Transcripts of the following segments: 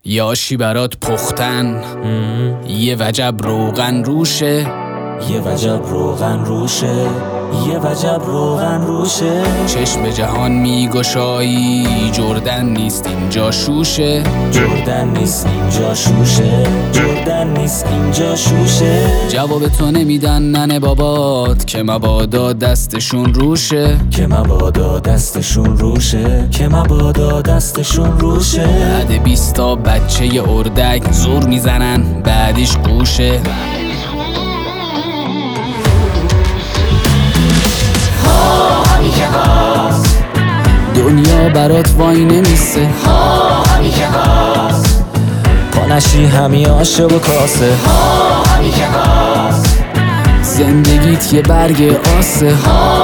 یاشی برات پختن یه وجب روغن روشه، یه وجب روغن روشه، یه وجب روغن روشه. چشم جهان میگشایی جردن نیست اینجا شوشه، جردن نیست اینجا شوشه، جردن نیست اینجا شوشه. جواب تو نمیدن ننه بابات که مبادا دستشون روشه، که مبادا دستشون روشه، که مبادا دستشون روشه. بعد 20 تا بچه اردک زور میزنن بعدیش قوشه. دنیا برات وای نمیسه، پانشی همی آشه و کاسه. زندگیت یه برگ آسه،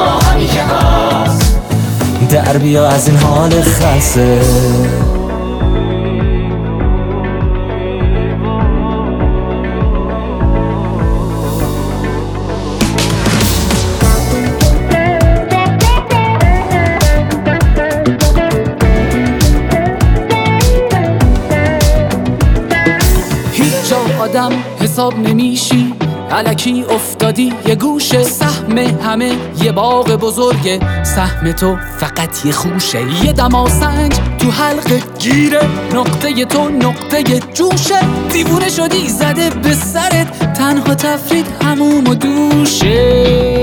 در بیا از این حال خلصه. آدم حساب نمیشی الکی افتادی یه گوشه، سهم همه یه باغ بزرگه، سهم تو فقط یه خوشه. یه دماسنج تو حلقه گیره، نقطه تو نقطه جوشه. دیوونه شدی زده به سرت، تنها تفرید هموم و دوشه.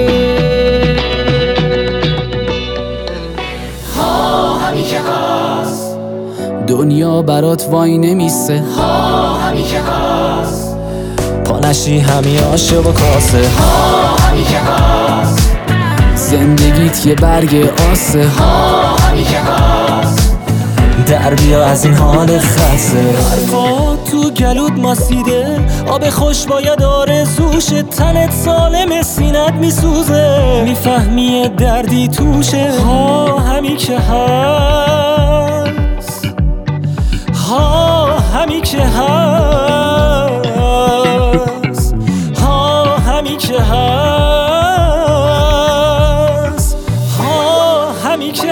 همی که هست دنیا برات وای نمیسه، همی که هست پانشی همی آشه و کاسه. همی که هست زندگیت یه برگ آسه، همی که هست در بیا از این حال خلصه. حرفا تو گلود ماسیده، آب خوش باید آرزوشه. تنت سالم سینت میسوزه، میفهمی دردی توشه. همی که هست، همی که هست، همی که هست، همی که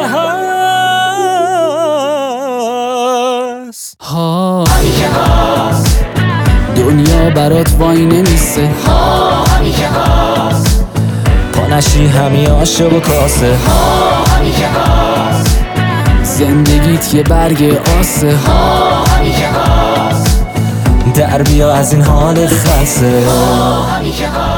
هست، همی که هست. دنیا برات وای نمیسه، همی که هست پانشی همی آشه و کاسه. همی که هست زندگیت یه برگ آسه، همی که هست در بیا از این حال خلصه. همی که هست